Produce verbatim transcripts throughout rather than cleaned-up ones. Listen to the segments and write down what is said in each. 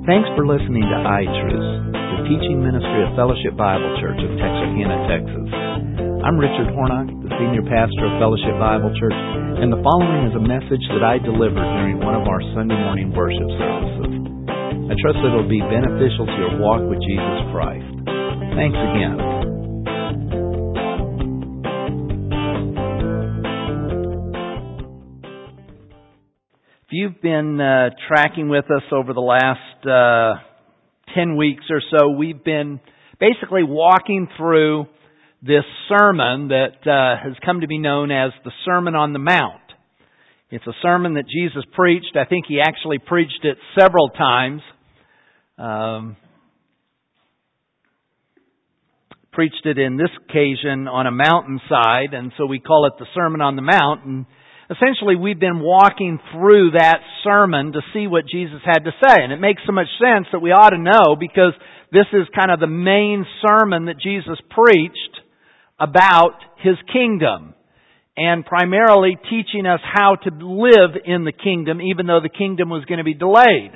Thanks for listening to iTruth, the teaching ministry of Fellowship Bible Church of Texarkana, Texas. I'm Richard Hornock, the senior pastor of Fellowship Bible Church, and the following is a message that I delivered during one of our Sunday morning worship services. I trust that it will be beneficial to your walk with Jesus Christ. Thanks again. If you've been uh, tracking with us over the last uh, ten weeks or so, we've been basically walking through this sermon that uh, has come to be known as the Sermon on the Mount. It's a sermon that Jesus preached. I think He actually preached it several times. Um, preached it in this occasion on a mountainside, and so we call it the Sermon on the Mount. And essentially, we've been walking through that sermon to see what Jesus had to say. And it makes so much sense that we ought to know, because this is kind of the main sermon that Jesus preached about His kingdom, and primarily teaching us how to live in the kingdom, even though the kingdom was going to be delayed.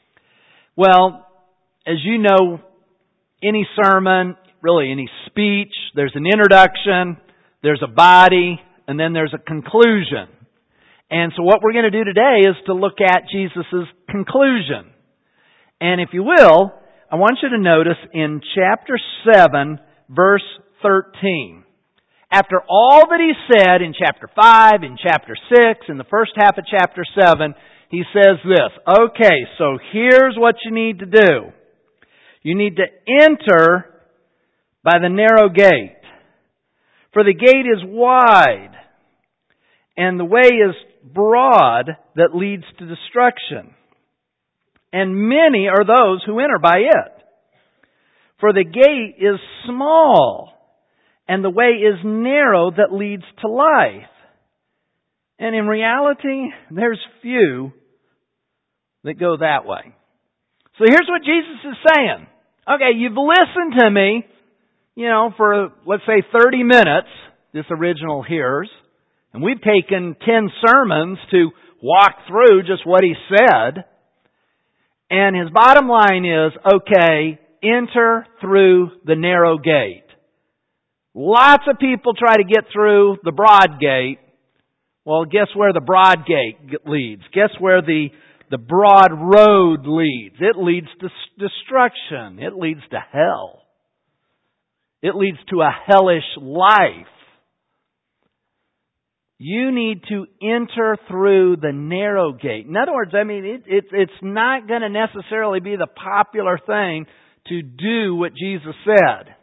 Well, as you know, any sermon, really any speech, there's an introduction, there's a body, and then there's a conclusion. And so what we're going to do today is to look at Jesus' conclusion. And if you will, I want you to notice in chapter seven, verse thirteen. After all that He said in chapter five, in chapter six, in the first half of chapter seven, He says this. Okay, so here's what you need to do. You need to enter by the narrow gate. For the gate is wide, and the way is broad that leads to destruction. And many are those who enter by it. For the gate is small, and the way is narrow that leads to life. And in reality, there's few that go that way. So here's what Jesus is saying. Okay, you've listened to me, you know, for, let's say, thirty minutes, this original hearers. And we've taken ten sermons to walk through just what He said. And His bottom line is, okay, enter through the narrow gate. Lots of people try to get through the broad gate. Well, guess where the broad gate leads? Guess where the, the broad road leads? It leads to destruction. It leads to hell. It leads to a hellish life. You need to enter through the narrow gate. In other words, I mean, it, it, it's not going to necessarily be the popular thing to do what Jesus said.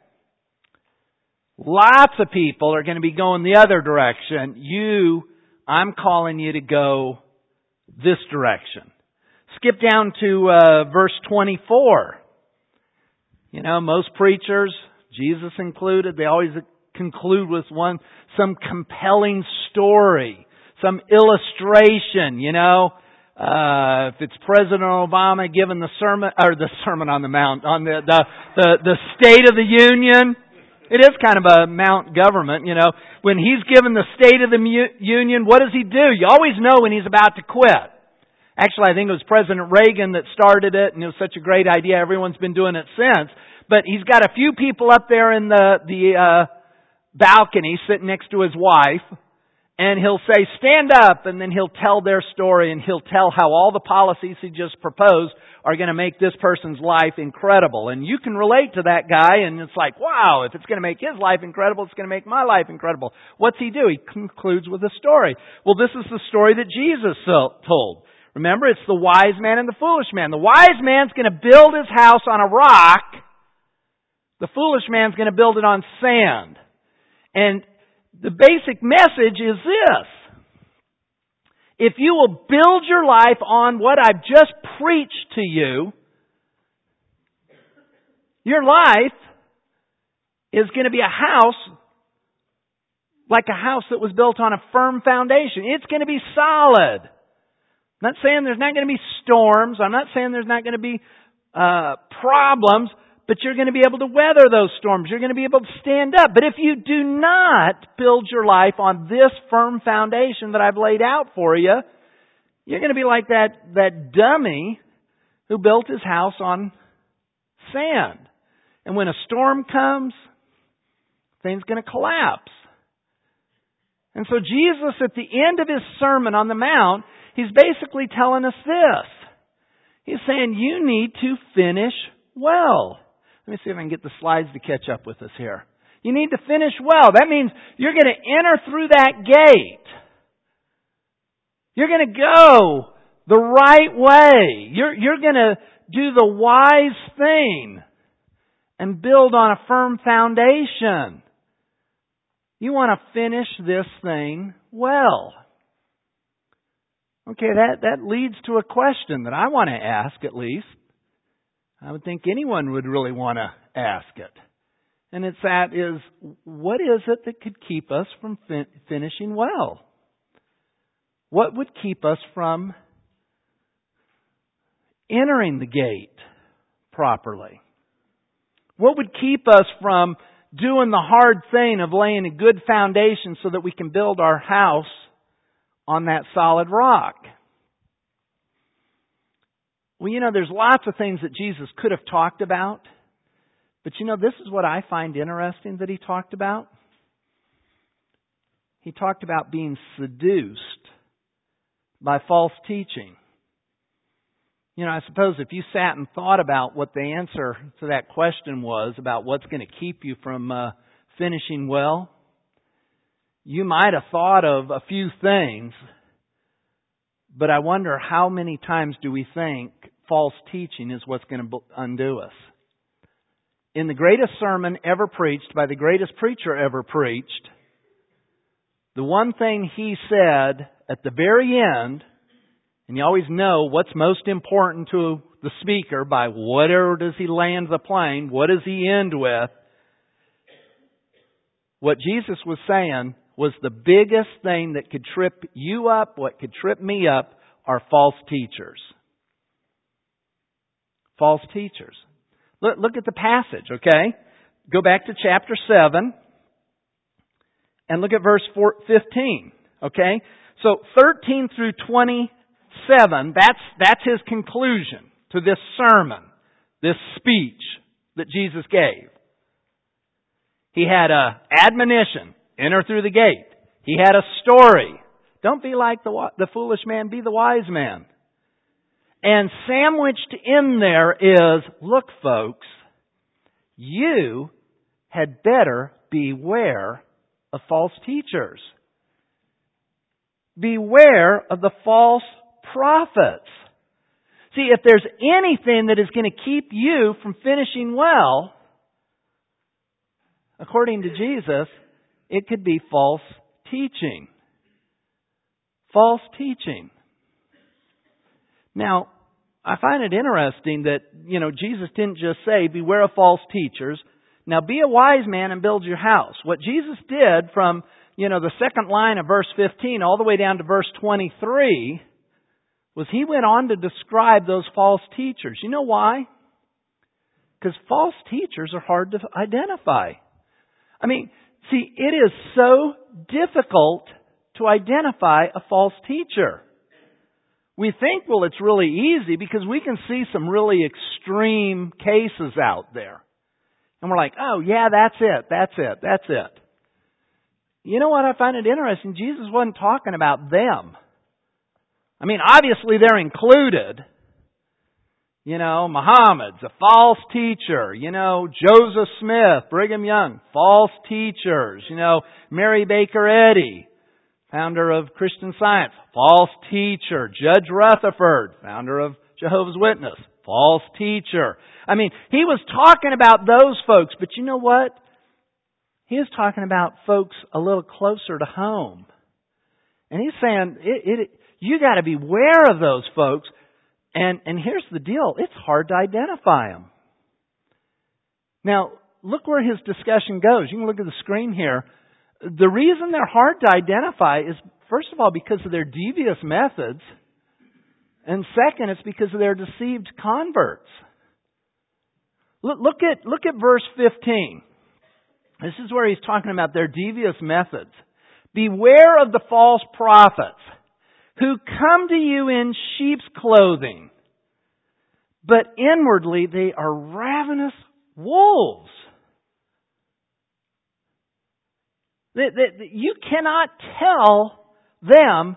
Lots of people are going to be going the other direction. You, I'm calling you to go this direction. Skip down to uh, verse twenty-four. You know, most preachers, Jesus included, they always conclude with one, some compelling story, some illustration, you know. Uh, if it's President Obama giving the sermon, or the Sermon on the Mount, on the, the, the, the State of the Union. It is kind of a Mount government, you know. When he's given the State of the Union, what does he do? You always know when he's about to quit. Actually, I think it was President Reagan that started it, and it was such a great idea. Everyone's been doing it since. But he's got a few people up there in the, the, uh, balcony sitting next to his wife, and he'll say, stand up, and then he'll tell their story, and he'll tell how all the policies he just proposed are going to make this person's life incredible. And you can relate to that guy, and it's like, wow, if it's going to make his life incredible, it's going to make my life incredible. What's he do? He concludes with a story. Well, this is the story that Jesus told. Remember, it's the wise man and the foolish man. The wise man's going to build his house on a rock. The foolish man's going to build it on sand. And the basic message is this. If you will build your life on what I've just preached to you, your life is going to be a house like a house that was built on a firm foundation. It's going to be solid. I'm not saying there's not going to be storms. I'm not saying there's not going to be uh, problems. But you're going to be able to weather those storms. You're going to be able to stand up. But if you do not build your life on this firm foundation that I've laid out for you, you're going to be like that, that dummy who built his house on sand. And when a storm comes, things going to collapse. And so Jesus, at the end of his Sermon on the Mount, he's basically telling us this. He's saying, you need to finish well. Let me see if I can get the slides to catch up with us here. You need to finish well. That means you're going to enter through that gate. You're going to go the right way. You're, you're going to do the wise thing and build on a firm foundation. You want to finish this thing well. Okay, that, that leads to a question that I want to ask at least. I would think anyone would really want to ask it. And it's that is, what is it that could keep us from fin- finishing well? What would keep us from entering the gate properly? What would keep us from doing the hard thing of laying a good foundation so that we can build our house on that solid rock? Well, you know, there's lots of things that Jesus could have talked about. But you know, this is what I find interesting that He talked about. He talked about being seduced by false teaching. You know, I suppose if you sat and thought about what the answer to that question was about what's going to keep you from uh, finishing well, you might have thought of a few things, but I wonder how many times do we think false teaching is what's going to undo us? In the greatest sermon ever preached by the greatest preacher ever preached, the one thing he said at the very end, and you always know what's most important to the speaker by whatever does he land the plane, what does he end with? What Jesus was saying was the biggest thing that could trip you up, what could trip me up, are false teachers. False teachers. Look, look at the passage, okay? Go back to chapter seven and look at verse fifteen, okay? So thirteen through twenty-seven, that's, that's his conclusion to this sermon, this speech that Jesus gave. He had a admonition, enter through the gate. He had a story. Don't be like the, the foolish man, be the wise man. And sandwiched in there is, look folks, you had better beware of false teachers. Beware of the false prophets. See, if there's anything that is going to keep you from finishing well, according to Jesus, it could be false teaching. False teaching. Now, I find it interesting that, you know, Jesus didn't just say, beware of false teachers. Now, be a wise man and build your house. What Jesus did from, you know, the second line of verse fifteen all the way down to verse twenty-three was He went on to describe those false teachers. You know why? Because false teachers are hard to identify. I mean, see, it is so difficult to identify a false teacher. We think, well, it's really easy because we can see some really extreme cases out there. And we're like, oh, yeah, that's it, that's it, that's it. You know what? I find it interesting. Jesus wasn't talking about them. I mean, obviously they're included. You know, Muhammad's a false teacher. You know, Joseph Smith, Brigham Young, false teachers. You know, Mary Baker Eddy, founder of Christian Science, false teacher. Judge Rutherford, founder of Jehovah's Witness, false teacher. I mean, he was talking about those folks, but you know what? He was talking about folks a little closer to home. And he's saying, it, it, you got to beware of those folks. And, and here's the deal. It's hard to identify them. Now, look where his discussion goes. You can look at the screen here. The reason they're hard to identify is, first of all, because of their devious methods. And second, it's because of their deceived converts. Look, look at, look at verse fifteen. This is where he's talking about their devious methods. Beware of the false prophets who come to you in sheep's clothing, but inwardly they are ravenous wolves. They, they, you cannot tell them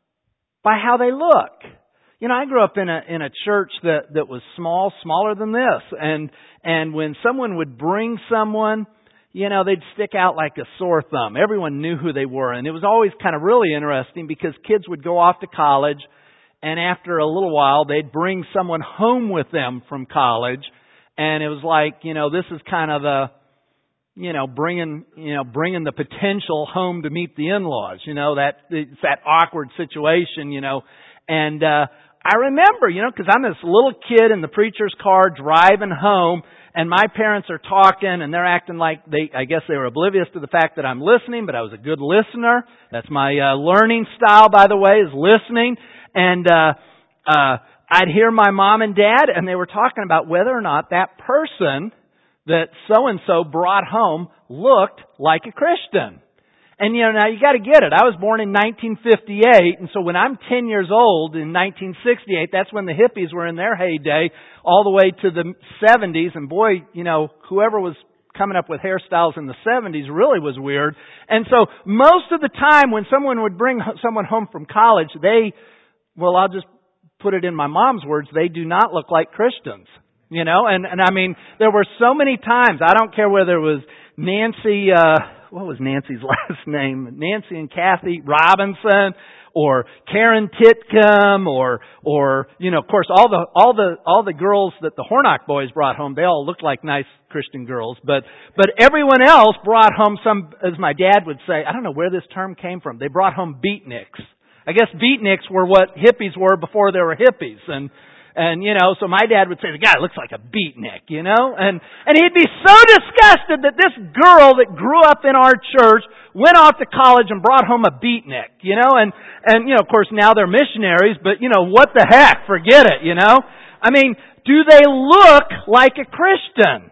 by how they look. You know, I grew up in a in a church that, that was small, smaller than this, and and when someone would bring someone, you know, they'd stick out like a sore thumb. Everyone knew who they were, and it was always kind of really interesting because kids would go off to college, and after a little while, they'd bring someone home with them from college, and it was like, you know, this is kind of the, you know, bringing, you know, bringing the potential home to meet the in-laws. You know, that it's that awkward situation, you know, and uh, I remember, you know, because I'm this little kid in the preacher's car driving home, and my parents are talking, and they're acting like they, I guess they were oblivious to the fact that I'm listening, but I was a good listener. That's my uh, learning style, by the way, is listening. And uh, uh, I'd hear my mom and dad, and they were talking about whether or not that person that so-and-so brought home looked like a Christian. And, you know, now you got to get it. I was born in nineteen fifty-eight, and so when I'm ten years old in nineteen sixty-eight, that's when the hippies were in their heyday, all the way to the seventies. And boy, you know, whoever was coming up with hairstyles in the seventies really was weird. And so most of the time when someone would bring someone home from college, they, well, I'll just put it in my mom's words, they do not look like Christians. You know, and, and I mean, there were so many times, I don't care whether it was Nancy, uh, what was Nancy's last name? Nancy and Kathy Robinson, or Karen Titcomb, or, or, you know, of course, all the, all the, all the girls that the Hornock boys brought home, they all looked like nice Christian girls, but, but everyone else brought home some, as my dad would say, I don't know where this term came from, they brought home beatniks. I guess beatniks were what hippies were before there were hippies, and, And, you know, so my dad would say, the guy looks like a beatnik, you know? And, and he'd be so disgusted that this girl that grew up in our church went off to college and brought home a beatnik, you know? And, and, you know, of course now they're missionaries, but, you know, what the heck? Forget it, you know? I mean, do they look like a Christian?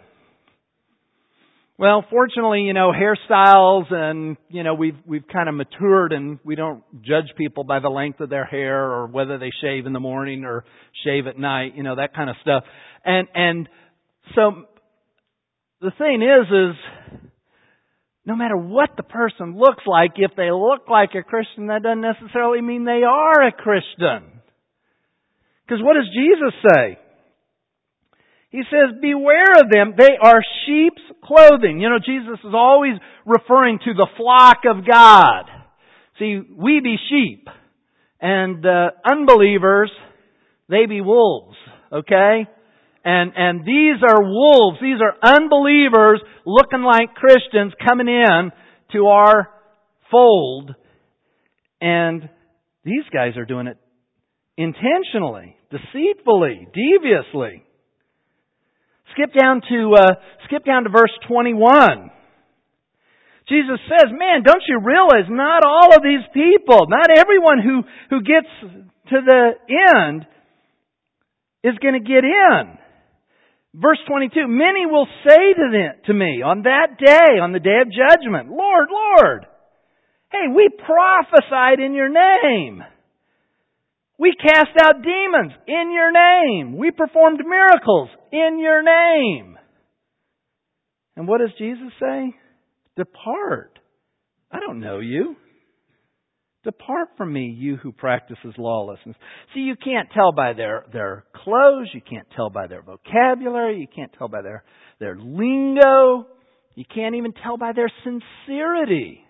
Well, fortunately, you know, hairstyles and, you know, we've, we've kind of matured and we don't judge people by the length of their hair or whether they shave in the morning or shave at night, you know, that kind of stuff. And, and so the thing is, is no matter what the person looks like, if they look like a Christian, that doesn't necessarily mean they are a Christian. Because what does Jesus say? He says, beware of them. They are sheep's clothing. You know, Jesus is always referring to the flock of God. See, we be sheep. And uh, unbelievers, they be wolves. Okay? And and these are wolves. These are unbelievers looking like Christians coming in to our fold. And these guys are doing it intentionally, deceitfully, deviously. Skip down to uh, skip down to verse twenty-one. Jesus says, man, don't you realize not all of these people, not everyone who, who gets to the end is going to get in. Verse twenty-two, many will say to, them, to me on that day, on the day of judgment, Lord, Lord, hey, we prophesied in your name. We cast out demons in your name. We performed miracles in your name. And what does Jesus say? Depart. I don't know you. Depart from me, you who practices lawlessness. See, you can't tell by their, their clothes. You can't tell by their vocabulary. You can't tell by their, their lingo. You can't even tell by their sincerity.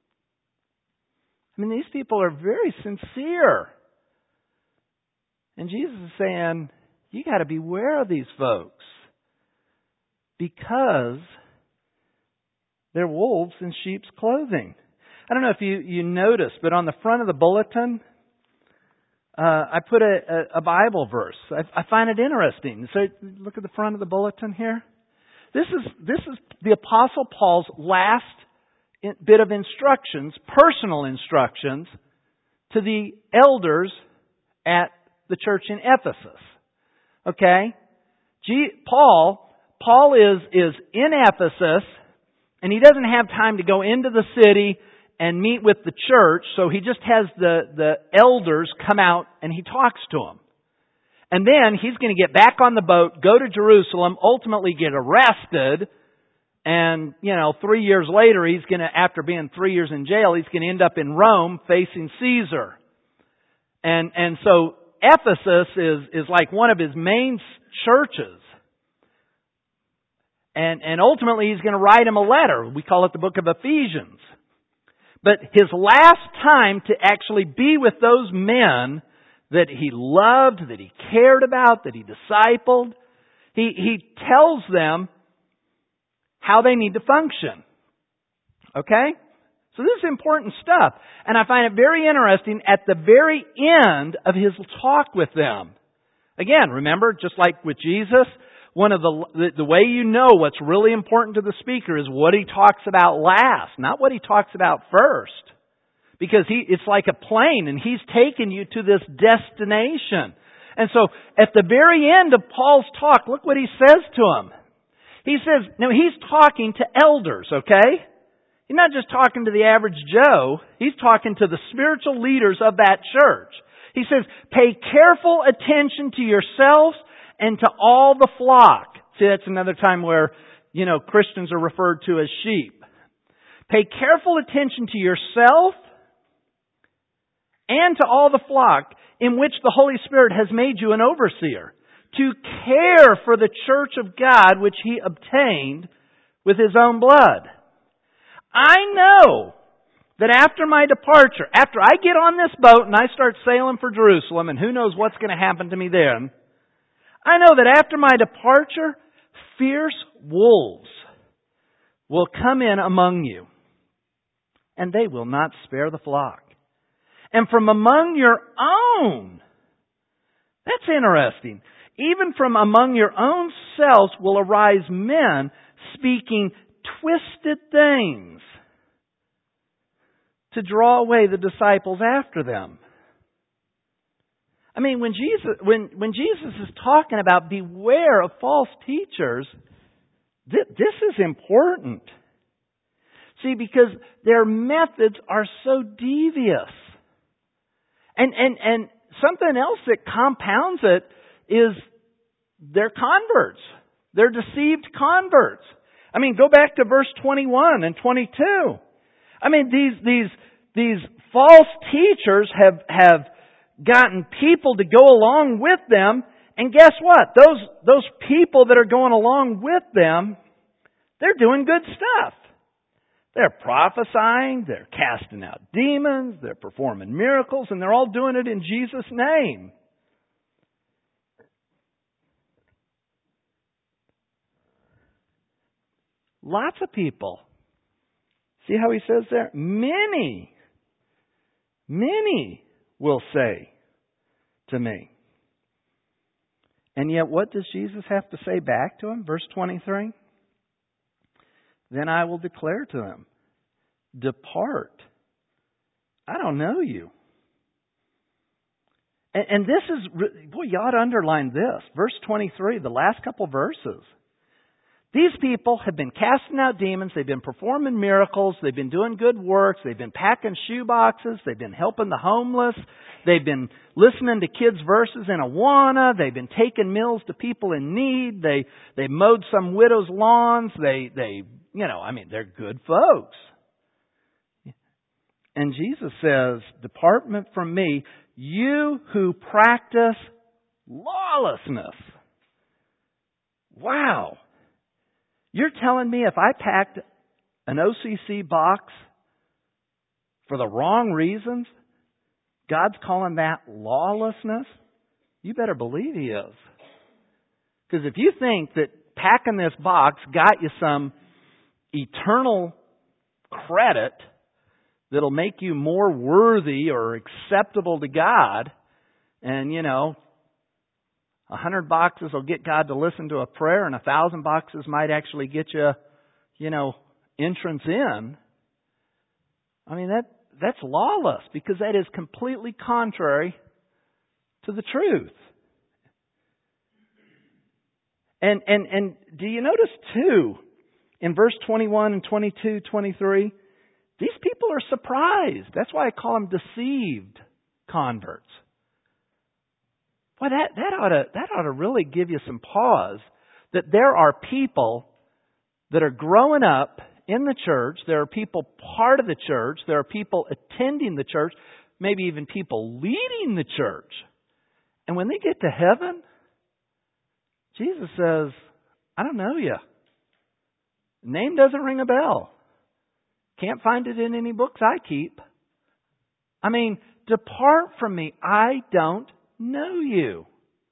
I mean, these people are very sincere. And Jesus is saying, you got to beware of these folks because they're wolves in sheep's clothing. I don't know if you, you noticed, but on the front of the bulletin, uh, I put a, a, a Bible verse. I, I find it interesting. So look at the front of the bulletin here. This is this is the Apostle Paul's last bit of instructions, personal instructions, to the elders at the church in Ephesus. Okay? G- Paul, Paul is, is in Ephesus, and he doesn't have time to go into the city and meet with the church, so he just has the, the elders come out and he talks to them. And then he's going to get back on the boat, go to Jerusalem, ultimately get arrested. And, you know, three years later, he's going to, after being three years in jail, he's going to end up in Rome facing Caesar. And, and so Ephesus is, is like one of his main churches. And, and ultimately he's going to write him a letter. We call it the book of Ephesians. But his last time to actually be with those men that he loved, that he cared about, that he discipled, he, he tells them how they need to function. Okay? So this is important stuff. And I find it very interesting at the very end of his talk with them. Again, remember, just like with Jesus, one of the, the, the way you know what's really important to the speaker is what he talks about last, not what he talks about first. Because he, it's like a plane and he's taken you to this destination. And so at the very end of Paul's talk, look what he says to them. He says, now he's talking to elders, okay? He's not just talking to the average Joe. He's talking to the spiritual leaders of that church. He says, pay careful attention to yourselves and to all the flock. See, that's another time where, you know, Christians are referred to as sheep. Pay careful attention to yourself and to all the flock in which the Holy Spirit has made you an overseer, to care for the church of God which He obtained with His own blood. I know that after my departure, after I get on this boat and I start sailing for Jerusalem, and who knows what's going to happen to me then, I know that after my departure, fierce wolves will come in among you, and they will not spare the flock. And from among your own, that's interesting, even from among your own selves will arise men speaking twisted things to draw away the disciples after them. I mean, when Jesus, when, when Jesus is talking about beware of false teachers, th- this is important. See, because their methods are so devious. And, and, and something else that compounds it is they're converts. They're deceived converts. I mean, go back to verse twenty-one and twenty-two. I mean, these, these, these false teachers have, have gotten people to go along with them. And guess what? Those, those people that are going along with them, they're doing good stuff. They're prophesying, they're casting out demons, they're performing miracles, and they're all doing it in Jesus' name. Lots of people. See how he says there? Many, many will say to me. And yet what does Jesus have to say back to him? Verse twenty-three. Then I will declare to them, depart. I don't know you. And, and this is, boy, you ought to underline this. Verse twenty-three, the last couple verses. These people have been casting out demons. They've been performing miracles. They've been doing good works. They've been packing shoe boxes. They've been helping the homeless. They've been listening to kids' verses in Awana. They've been taking meals to people in need. They they mowed some widows' lawns. They they you know I mean they're good folks. And Jesus says, "Depart from me, you who practice lawlessness." Wow. You're telling me if I packed an O C C box for the wrong reasons, God's calling that lawlessness? You better believe He is. Because if you think that packing this box got you some eternal credit that'll make you more worthy or acceptable to God, and, you know, A hundred boxes will get God to listen to a prayer, and a thousand boxes might actually get you, you know, entrance in. I mean, that that's lawless, because that is completely contrary to the truth. And and and do you notice too, in verse twenty-one and twenty-two, twenty-three, these people are surprised. That's why I call them deceived converts. Boy, that, that ought to, that ought to really give you some pause that there are people that are growing up in the church. There are people part of the church. There are people attending the church, maybe even people leading the church. And when they get to heaven, Jesus says, I don't know you. Name doesn't ring a bell. Can't find it in any books I keep. I mean, depart from me. I don't know you.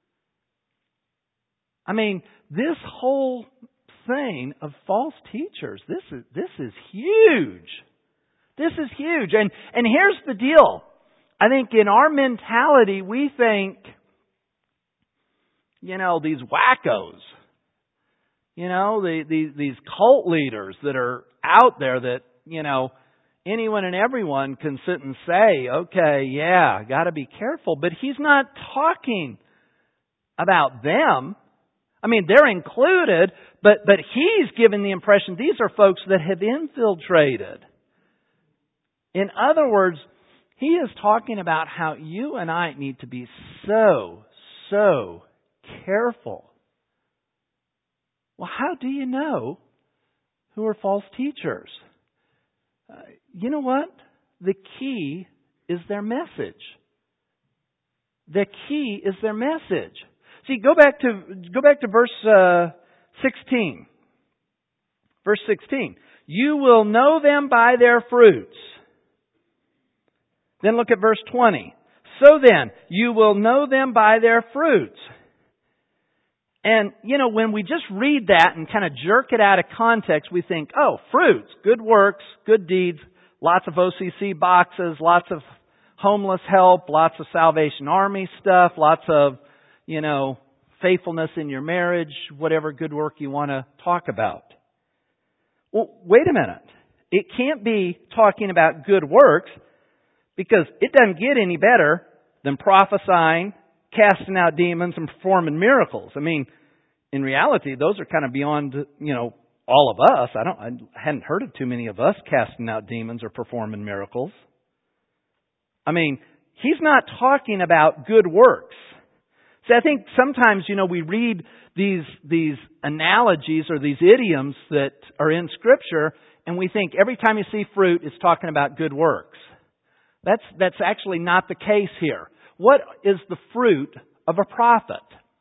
I mean, this whole thing of false teachers, this is this is huge. This is huge. And and here's the deal. I think in our mentality, we think, you know, these wackos, you know, the, the, these cult leaders that are out there that, you know, anyone and everyone can sit and say, okay, yeah, got to be careful. But he's not talking about them. I mean, they're included, but, but he's given the impression these are folks that have infiltrated. In other words, he is talking about how you and I need to be so, so careful. Well, how do you know who are false teachers? Uh, you know what? The key is their message. The key is their message. See, go back to go back to verse uh, sixteen. Verse sixteen. You will know them by their fruits. Then look at verse twenty. So then, you will know them by their fruits. And, you know, when we just read that and kind of jerk it out of context, we think, oh, fruits, good works, good deeds, lots of O C C boxes, lots of homeless help, lots of Salvation Army stuff, lots of, you know, faithfulness in your marriage, whatever good work you want to talk about. Well, wait a minute. It can't be talking about good works because it doesn't get any better than prophesying, casting out demons, and performing miracles. I mean, in reality, those are kind of beyond, you know, all of us. I don't, I hadn't heard of too many of us casting out demons or performing miracles. I mean, he's not talking about good works. See, I think sometimes, you know, we read these, these analogies or these idioms that are in Scripture, and we think every time you see fruit, it's talking about good works. That's, that's actually not the case here. What is the fruit of a prophet?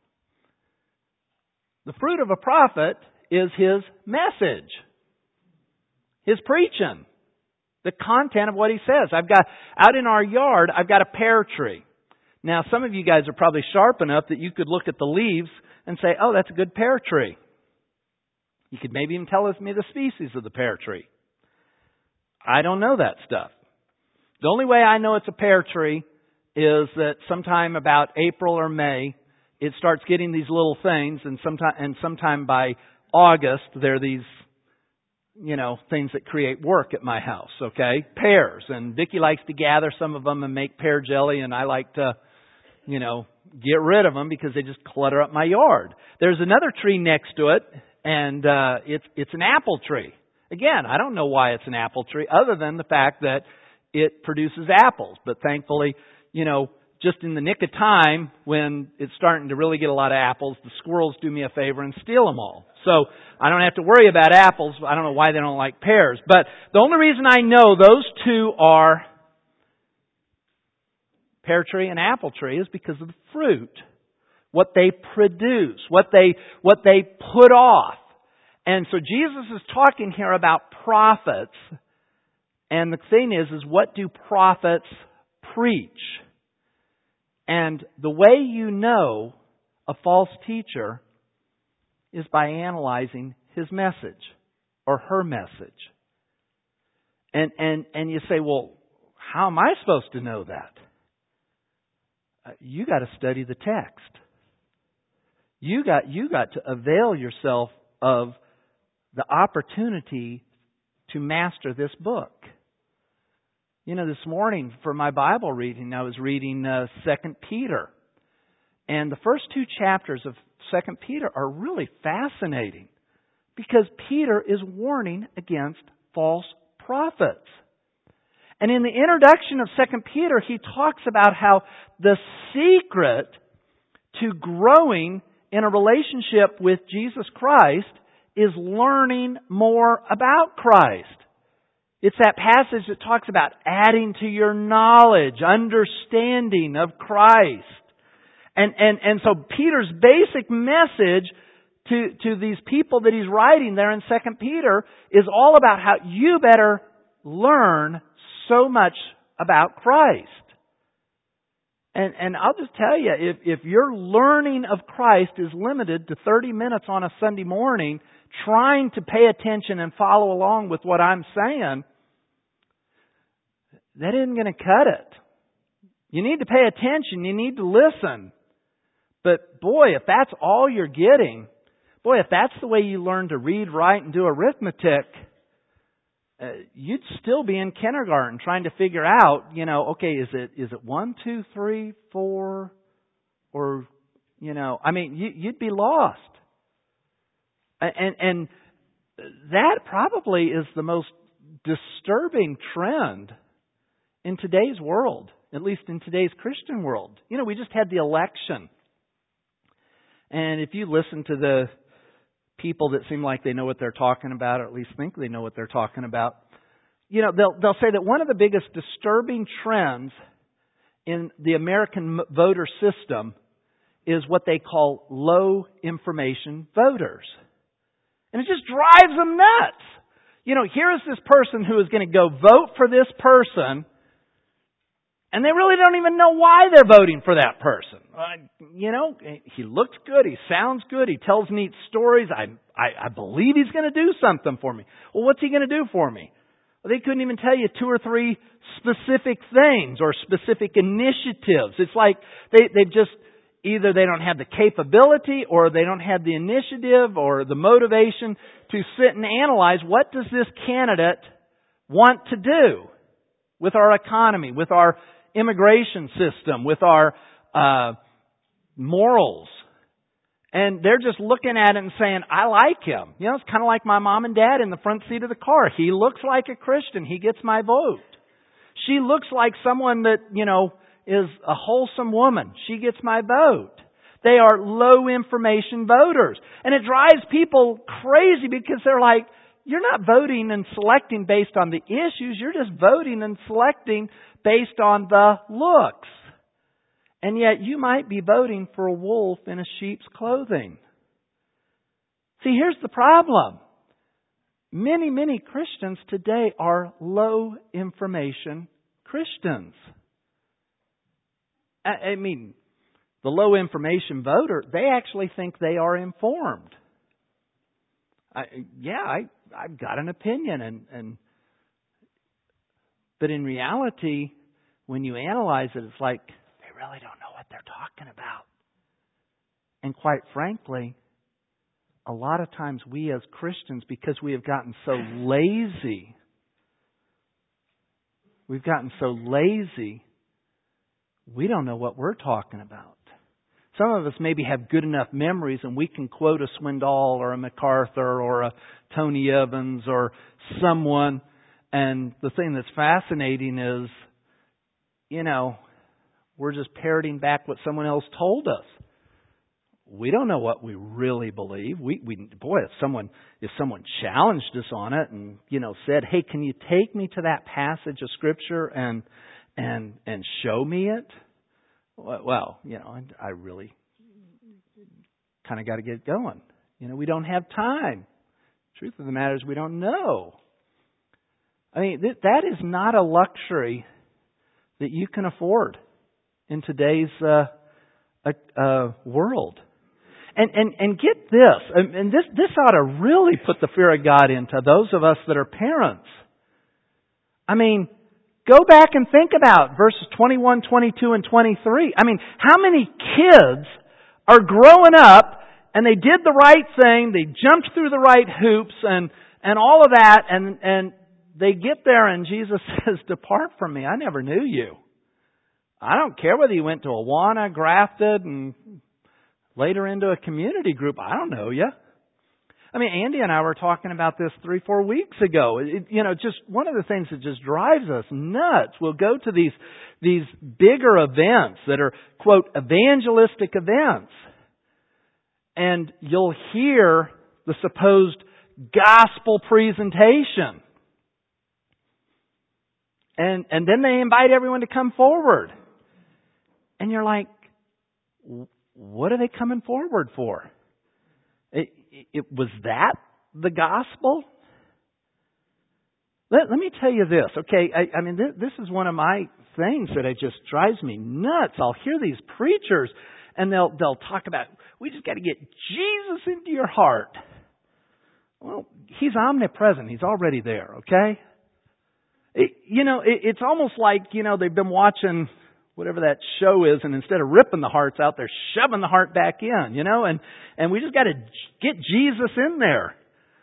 The fruit of a prophet is his message, his preaching, the content of what he says. I've got, out in our yard, I've got a pear tree. Now, some of you guys are probably sharp enough that you could look at the leaves and say, oh, that's a good pear tree. You could maybe even tell me the species of the pear tree. I don't know that stuff. The only way I know it's a pear tree is that sometime about April or May, it starts getting these little things, and sometime and sometime by August, there are these, you know, things that create work at my house, okay? Pears. And Vicki likes to gather some of them and make pear jelly, and I like to, you know, get rid of them because they just clutter up my yard. There's another tree next to it, and uh, it's it's an apple tree. Again, I don't know why it's an apple tree other than the fact that it produces apples. But thankfully, you know, just in the nick of time, when it's starting to really get a lot of apples, the squirrels do me a favor and steal them all. So I don't have to worry about apples. I don't know why they don't like pears. But the only reason I know those two are pear tree and apple tree is because of the fruit. What they produce, what they, what they put off. And so Jesus is talking here about prophets. And the thing is, is what do prophets preach? And the way you know a false teacher is by analyzing his message or her message. And and and you say, well, how am I supposed to know that? Uh, you got to study the text. You got you got to avail yourself of the opportunity to master this book. You know, this morning for my Bible reading, I was reading uh, Second Peter. And the first two chapters of Second Peter are really fascinating because Peter is warning against false prophets. And in the introduction of Second Peter, he talks about how the secret to growing in a relationship with Jesus Christ is learning more about Christ. It's that passage that talks about adding to your knowledge, understanding of Christ. And, and, and so Peter's basic message to, to these people that he's writing there in Second Peter is all about how you better learn so much about Christ. And, and I'll just tell you, if, if your learning of Christ is limited to thirty minutes on a Sunday morning, trying to pay attention and follow along with what I'm saying, that isn't going to cut it. You need to pay attention. You need to listen. But boy, if that's all you're getting, boy, if that's the way you learn to read, write, and do arithmetic, uh, you'd still be in kindergarten trying to figure out, you know, okay, is it is it one, two, three, four, or, you know, I mean, you, you'd be lost. And, and that probably is the most disturbing trend in today's world, at least in today's Christian world. You know, we just had the election. And if you listen to the people that seem like they know what they're talking about, or at least think they know what they're talking about, you know, they'll, they'll say that one of the biggest disturbing trends in the American voter system is what they call low information voters. And it just drives them nuts. You know, here's this person who is going to go vote for this person, and they really don't even know why they're voting for that person. Uh, you know, he looks good, he sounds good, he tells neat stories. I, I, I believe he's going to do something for me. Well, what's he going to do for me? Well, they couldn't even tell you two or three specific things or specific initiatives. It's like they, they've just, either they don't have the capability or they don't have the initiative or the motivation to sit and analyze what does this candidate want to do with our economy, with our immigration system, with our uh, morals. And they're just looking at it and saying, I like him. You know, it's kind of like my mom and dad in the front seat of the car. He looks like a Christian. He gets my vote. She looks like someone that, you know, is a wholesome woman. She gets my vote. They are low information voters. And it drives people crazy because they're like, you're not voting and selecting based on the issues. You're just voting and selecting based on the looks. And yet you might be voting for a wolf in a sheep's clothing. See, here's the problem. Many, many Christians today are low information Christians. I, I mean, the low information voter, they actually think they are informed. I, yeah, I, I've got an opinion, and, and but in reality, when you analyze it, it's like they really don't know what they're talking about. And quite frankly, a lot of times we as Christians, because we have gotten so lazy, we've gotten so lazy, we don't know what we're talking about. Some of us maybe have good enough memories and we can quote a Swindoll or a MacArthur or a Tony Evans or someone. And the thing that's fascinating is, you know, we're just parroting back what someone else told us. We don't know what we really believe. We, we, boy, if someone, if someone challenged us on it and, you know, said, "Hey, can you take me to that passage of Scripture and and and show me it?" Well, you know, I really kind of got to get going. You know, we don't have time. Truth of the matter is, we don't know. I mean, th- that is not a luxury that you can afford in today's uh, uh, world. And and and get this, and, and this this ought to really put the fear of God into those of us that are parents. I mean, go back and think about verses twenty-one, twenty-two, and twenty-three. I mean, how many kids are growing up and they did the right thing, they jumped through the right hoops and, and all of that, and, and they get there and Jesus says, "Depart from me, I never knew you." I don't care whether you went to Awana, grafted, and later into a community group. I don't know you. I mean, Andy and I were talking about this three, four weeks ago. It, you know, just one of the things that just drives us nuts. We'll go to these, these bigger events that are, quote, evangelistic events. And you'll hear the supposed gospel presentation. And, and then they invite everyone to come forward. And you're like, what are they coming forward for? It, it, was that the gospel? Let, let me tell you this, okay? I, I mean, this, this is one of my things that it just drives me nuts. I'll hear these preachers, and they'll they'll talk about, we just got to get Jesus into your heart. Well, He's omnipresent. He's already there, okay? It, you know, it, it's almost like, you know, they've been watching whatever that show is, and instead of ripping the hearts out, they're shoving the heart back in, you know, and, and we just got to get Jesus in there.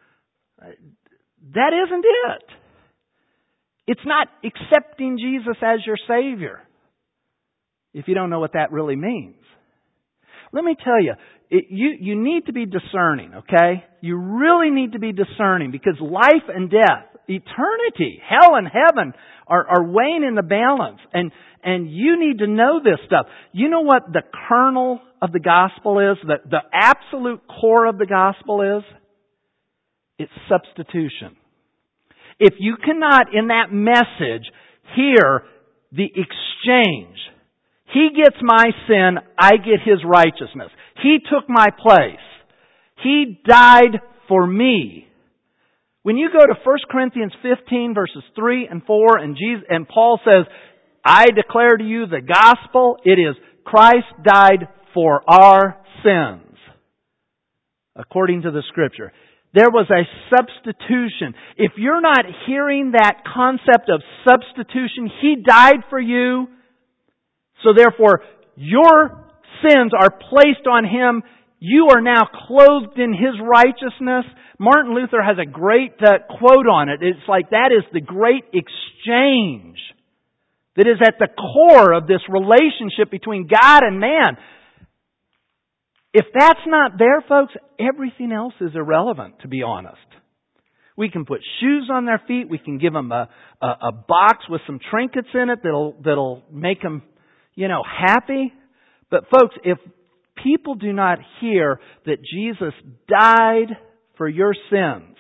That isn't it. It's not accepting Jesus as your Savior, if you don't know what that really means. Let me tell you, it, you, you need to be discerning, okay? You really need to be discerning, because life and death, eternity, hell and heaven are, are weighing in the balance. And, and you need to know this stuff. You know what the kernel of the gospel is? The, the absolute core of the gospel is? It's substitution. If you cannot, in that message, hear the exchange, He gets my sin, I get His righteousness. He took my place. He died for me. When you go to First Corinthians fifteen, verses three and four, and Jesus, and Paul says, I declare to you the gospel, it is Christ died for our sins, according to the Scripture. There was a substitution. If you're not hearing that concept of substitution, He died for you, so therefore your sins are placed on Him. You are now clothed in His righteousness. Martin Luther has a great uh, quote on it. It's like that is the great exchange that is at the core of this relationship between God and man. If that's not there, folks, everything else is irrelevant, to be honest. We can put shoes on their feet. We can give them a, a, a box with some trinkets in it that'll, that'll make them, you know, happy. But folks, if people do not hear that Jesus died for your sins,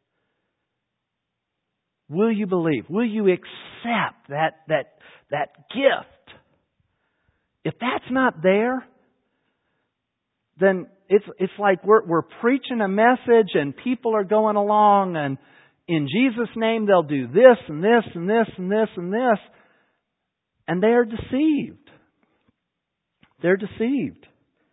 will you believe? Will you accept that, that, that gift? If that's not there, then it's it's like we're we're preaching a message and people are going along and in Jesus' name they'll do this and this and this and this and this, and they're deceived. They're deceived.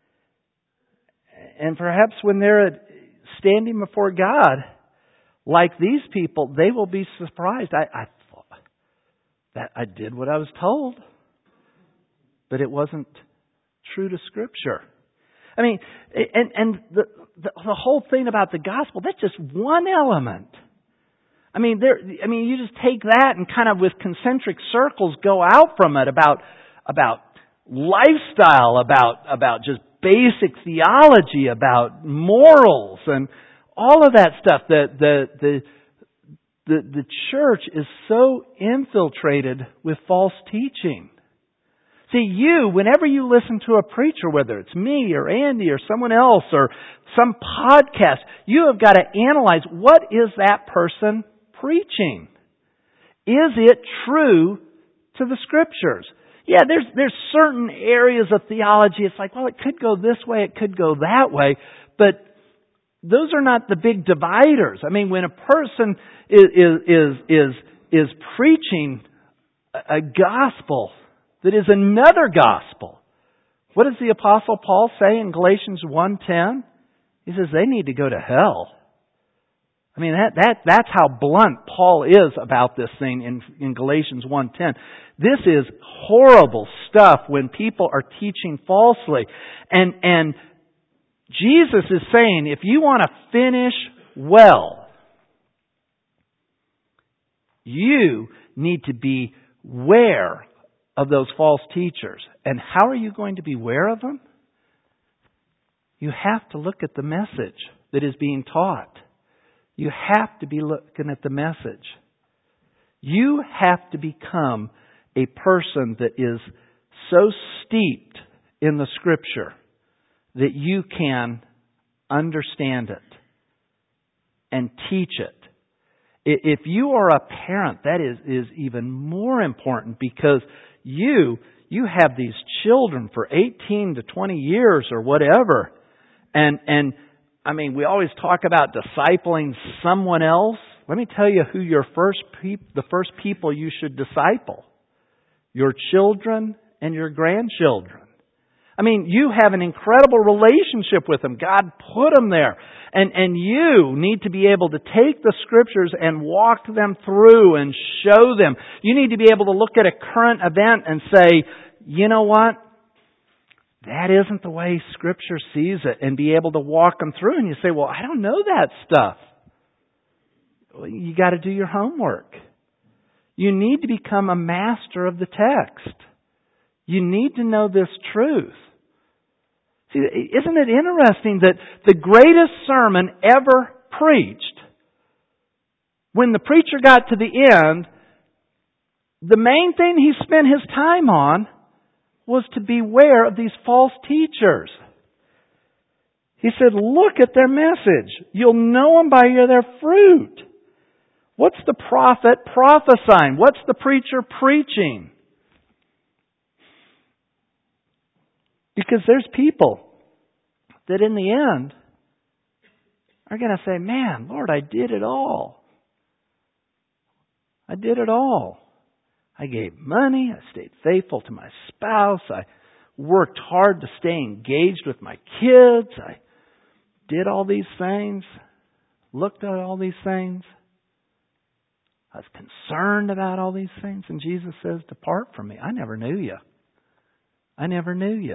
And perhaps when they're standing before God, like these people, they will be surprised. I, I thought that I did what I was told, but it wasn't true to Scripture. I mean, and and the, the the whole thing about the gospel, that's just one element. I mean, there. I mean, you just take that and kind of with concentric circles go out from it about about lifestyle, about about just basic theology, about morals, and all of that stuff. The the the the, the church is so infiltrated with false teaching. See, you, whenever you listen to a preacher, whether it's me or Andy or someone else or some podcast, you have got to analyze, what is that person preaching? Is it true to the Scriptures? Yeah, there's there's certain areas of theology. It's like, well, it could go this way, it could go that way, but those are not the big dividers. I mean, when a person is is is is, is preaching a gospel that is another gospel, what does the Apostle Paul say in Galatians one ten? He says they need to go to hell. I mean, that that that's how blunt Paul is about this thing in, in Galatians one ten. This is horrible stuff when people are teaching falsely. And and Jesus is saying, if you want to finish well, you need to be aware of those false teachers. And how are you going to be aware of them? You have to look at the message. that is being taught. You have to be looking at the message. You have to become a person that is so steeped in the Scripture that you can understand it and teach it. If you are a parent, that is, is even more important, because you you have these children for eighteen to twenty years or whatever. And and I mean, we always talk about discipling someone else. Let me tell you who your first peop- the first people you should disciple. Your children and your grandchildren. I mean, you have an incredible relationship with them. God put them there. And, and you need to be able to take the Scriptures and walk them through and show them. You need to be able to look at a current event and say, you know what? That isn't the way Scripture sees it. And be able to walk them through. And you say, well, I don't know that stuff. Well, you got to do your homework. You need to become a master of the text. You need to know this truth. See, isn't it interesting that the greatest sermon ever preached, when the preacher got to the end, the main thing he spent his time on was to beware of these false teachers. He said, look at their message. You'll know them by their fruit. What's the prophet prophesying? What's the preacher preaching? Because there's people that in the end are going to say, man, Lord, I did it all. I did it all. I gave money. I stayed faithful to my spouse. I worked hard to stay engaged with my kids. I did all these things. Looked at all these things. I was concerned about all these things. And Jesus says, depart from me. I never knew you. I never knew you.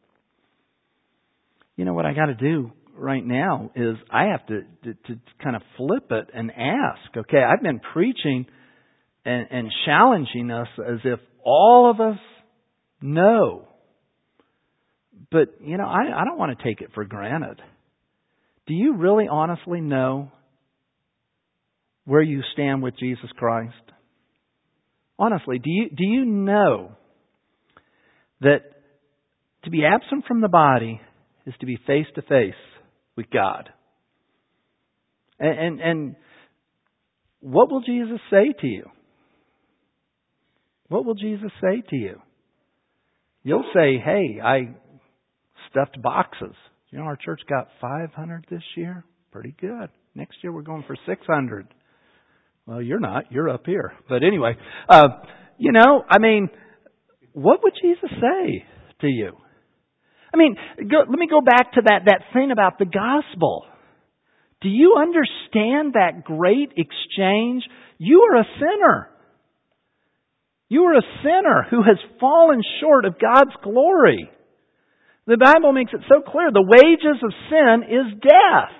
You know what I got to do right now is I have to, to, to kind of flip it and ask, okay, I've been preaching and, and challenging us as if all of us know. But, you know, I, I don't want to take it for granted. Do you really honestly know where you stand with Jesus Christ? Honestly, do you, do you know that to be absent from the body is to be face to face with God? And, and and what will Jesus say to you? What will Jesus say to you? You'll say, hey, I stuffed boxes. You know, our church got five hundred this year. Pretty good. Next year we're going for six hundred. Well, you're not. You're up here. But anyway, uh, you know, I mean, what would Jesus say to you? I mean, go, let me go back to that, that thing about the gospel. Do you understand that great exchange? You are a sinner. You are a sinner who has fallen short of God's glory. The Bible makes it so clear. The wages of sin is death.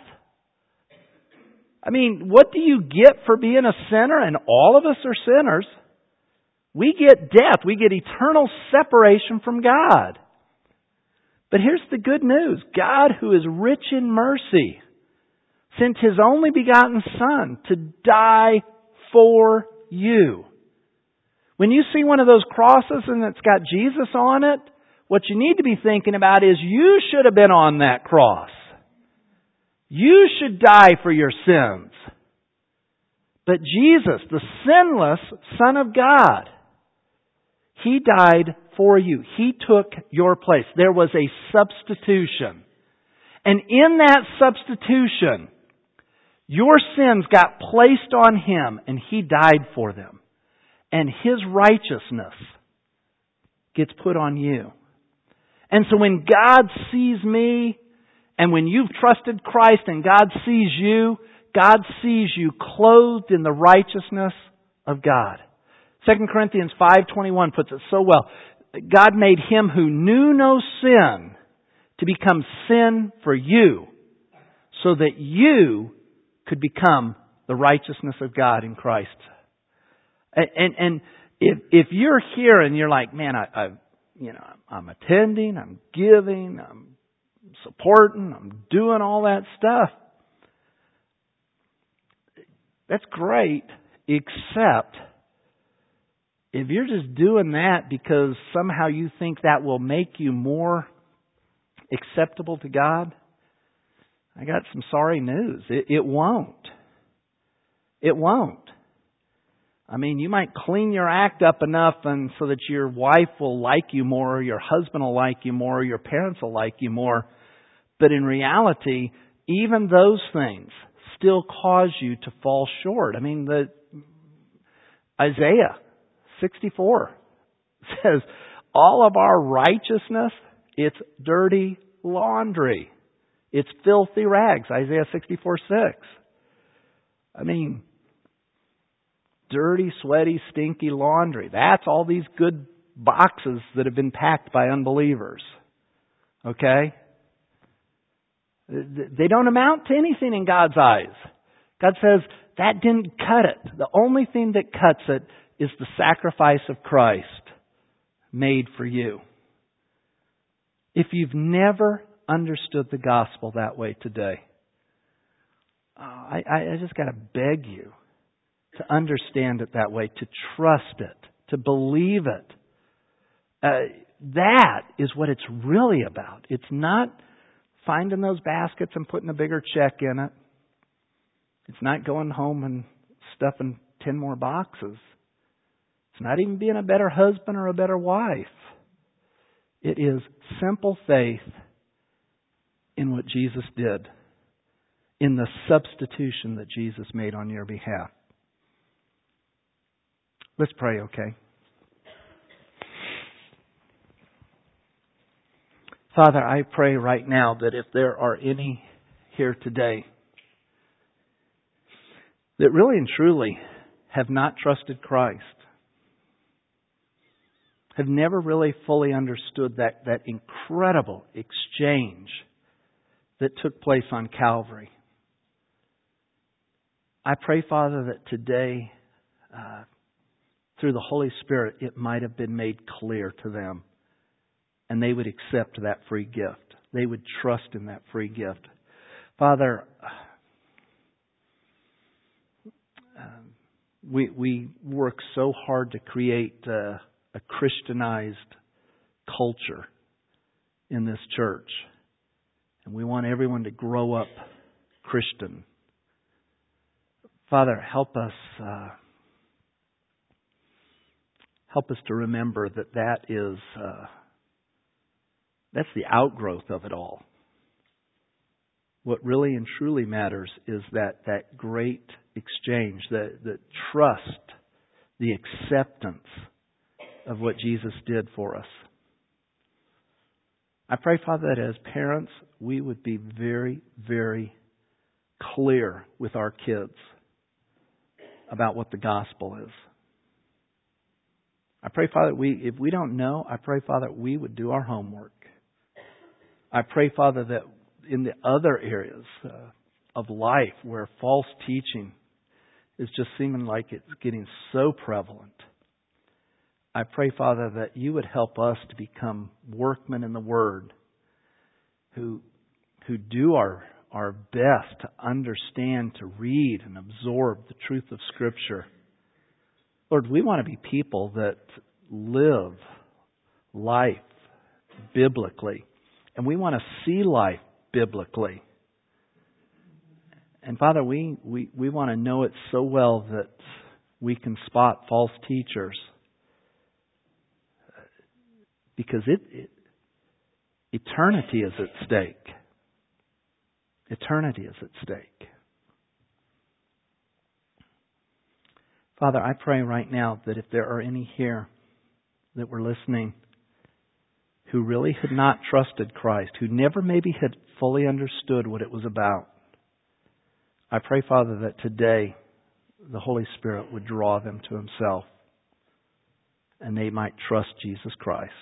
I mean, what do you get for being a sinner? And all of us are sinners. We get death. We get eternal separation from God. But here's the good news. God, who is rich in mercy, sent His only begotten Son to die for you. When you see one of those crosses and it's got Jesus on it, what you need to be thinking about is you should have been on that cross. You should die for your sins. But Jesus, the sinless Son of God, He died for you. He took your place. There was a substitution. And in that substitution, your sins got placed on Him and He died for them. And His righteousness gets put on you. And so when God sees me, and when you've trusted Christ and God sees you, God sees you clothed in the righteousness of God. Second Corinthians five twenty-one puts it so well. God made Him who knew no sin to become sin for you, so that you could become the righteousness of God in Christ. And, and, and if if you're here and you're like, man, I, I you know, I'm attending, I'm giving, I'm supporting, I'm doing all that stuff. That's great, except if you're just doing that because somehow you think that will make you more acceptable to God, I got some sorry news. It, it won't. It won't. I mean, you might clean your act up enough and so that your wife will like you more, or your husband will like you more, or your parents will like you more. But in reality, even those things still cause you to fall short. I mean, the Isaiah sixty-four says, all of our righteousness, it's dirty laundry. It's filthy rags. Isaiah sixty-four six. I mean, dirty, sweaty, stinky laundry. That's all these good boxes that have been packed by unbelievers. Okay? They don't amount to anything in God's eyes. God says, that didn't cut it. The only thing that cuts it is the sacrifice of Christ made for you. If you've never understood the gospel that way today, I, I just got to beg you to understand it that way, to trust it, to believe it. Uh, that is what it's really about. It's not finding those baskets and putting a bigger check in it. It's not going home and stuffing ten more boxes. It's not even being a better husband or a better wife. It is simple faith in what Jesus did, in the substitution that Jesus made on your behalf. Let's pray, okay? Father, I pray right now that if there are any here today that really and truly have not trusted Christ, have never really fully understood that, that incredible exchange that took place on Calvary, I pray, Father, that today, uh, through the Holy Spirit, it might have been made clear to them, and they would accept that free gift. They would trust in that free gift. Father, uh, we we work so hard to create uh, a Christianized culture in this church, and we want everyone to grow up Christian. Father, help us. Uh, help us to remember that that is uh, that's the outgrowth of it all. What really and truly matters is that that great exchange, the the trust, the acceptance of what Jesus did for us. I pray, Father, that as parents, we would be very, very clear with our kids about what the gospel is. I pray, Father, we if we don't know, I pray, Father, we would do our homework. I pray, Father, that in the other areas uh, of life where false teaching is just seeming like it's getting so prevalent, I pray, Father, that you would help us to become workmen in the Word who who do our, our best to understand, to read and absorb the truth of Scripture. Lord, we want to be people that live life biblically, and we want to see life biblically. And Father, we, we, we want to know it so well that we can spot false teachers, because it, it eternity is at stake. Eternity is at stake. Father, I pray right now that if there are any here that were listening who really had not trusted Christ, who never maybe had fully understood what it was about, I pray, Father, that today the Holy Spirit would draw them to Himself and they might trust Jesus Christ.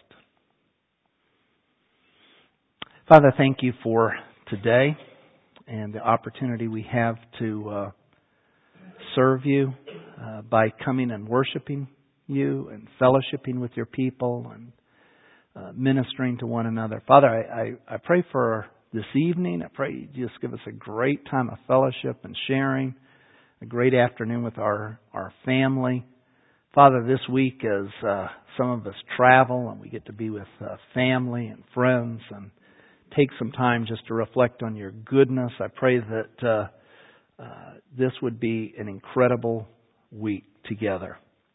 Father, thank you for today and the opportunity we have to uh, serve you uh, by coming and worshiping you and fellowshipping with your people and uh, ministering to one another. Father, I, I, I pray for this evening. I pray you just give us a great time of fellowship and sharing. a great afternoon with our, our family. Father, this week as uh, some of us travel and we get to be with uh, family and friends and take some time just to reflect on your goodness, I pray that uh, uh, this would be an incredible week together.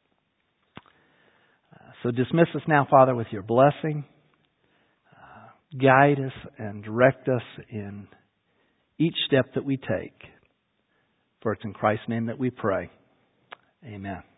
Uh, so dismiss us now, Father, with your blessing. Uh, guide us and direct us in each step that we take. For it's in Christ's name that we pray. Amen.